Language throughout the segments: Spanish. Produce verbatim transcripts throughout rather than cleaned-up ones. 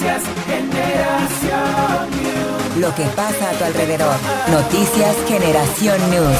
Noticias Generación News. Lo que pasa a tu alrededor. Noticias Generación News.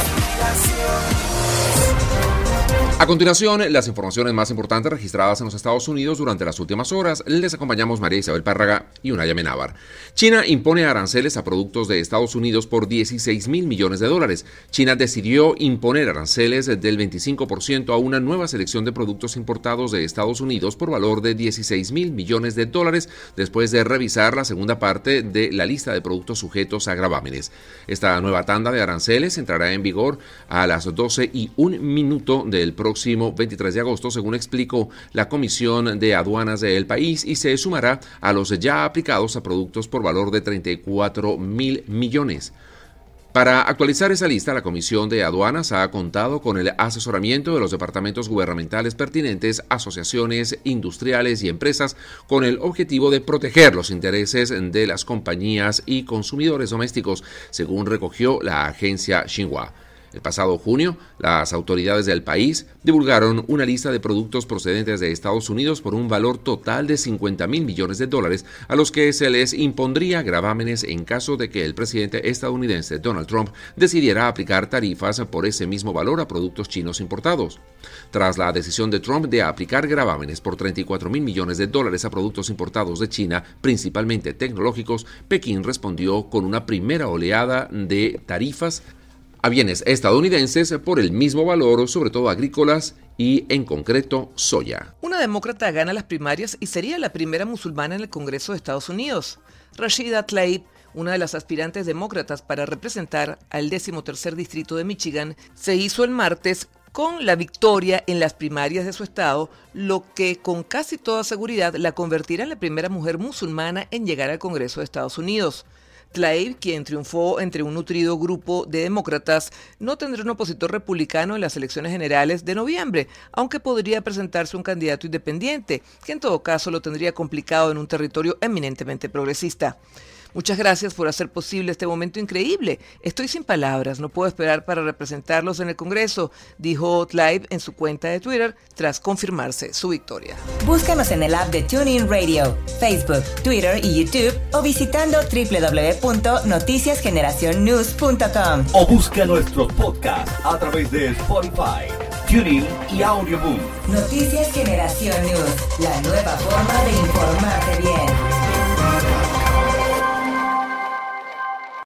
A continuación, las informaciones más importantes registradas en los Estados Unidos durante las últimas horas. Les acompañamos María Isabel Párraga y Unaya Menábar. China impone aranceles a productos de Estados Unidos por dieciséis mil millones de dólares. China decidió imponer aranceles del veinticinco por ciento a una nueva selección de productos importados de Estados Unidos por valor de dieciséis mil millones de dólares después de revisar la segunda parte de la lista de productos sujetos a gravámenes. Esta nueva tanda de aranceles entrará en vigor a las doce y un minuto del próximo veintitrés de agosto, según explicó la Comisión de Aduanas del país, y se sumará a los ya aplicados a productos por valor de treinta y cuatro mil millones. Para actualizar esa lista, la Comisión de Aduanas ha contado con el asesoramiento de los departamentos gubernamentales pertinentes, asociaciones industriales y empresas, con el objetivo de proteger los intereses de las compañías y consumidores domésticos, según recogió la agencia Xinhua. El pasado junio, las autoridades del país divulgaron una lista de productos procedentes de Estados Unidos por un valor total de cincuenta mil millones de dólares, a los que se les impondría gravámenes en caso de que el presidente estadounidense Donald Trump decidiera aplicar tarifas por ese mismo valor a productos chinos importados. Tras la decisión de Trump de aplicar gravámenes por treinta y cuatro mil millones de dólares a productos importados de China, principalmente tecnológicos, Pekín respondió con una primera oleada de tarifas a bienes estadounidenses por el mismo valor, sobre todo agrícolas y, en concreto, soya. Una demócrata gana las primarias y sería la primera musulmana en el Congreso de Estados Unidos. Rashida Tlaib, una de las aspirantes demócratas para representar al decimotercer distrito de Michigan, se hizo el martes con la victoria en las primarias de su estado, lo que con casi toda seguridad la convertirá en la primera mujer musulmana en llegar al Congreso de Estados Unidos. Tlaib, quien triunfó entre un nutrido grupo de demócratas, no tendrá un opositor republicano en las elecciones generales de noviembre, aunque podría presentarse un candidato independiente, que en todo caso lo tendría complicado en un territorio eminentemente progresista. Muchas gracias por hacer posible este momento increíble. Estoy sin palabras, no puedo esperar para representarlos en el Congreso, dijo Tlaib en su cuenta de Twitter tras confirmarse su victoria. Búscanos en el app de TuneIn Radio, Facebook, Twitter y YouTube o visitando doble u doble u doble u punto noticias generación news punto com. O busca nuestros podcasts a través de Spotify, TuneIn y Audioboom. Noticias Generación News, la nueva forma de informarte bien.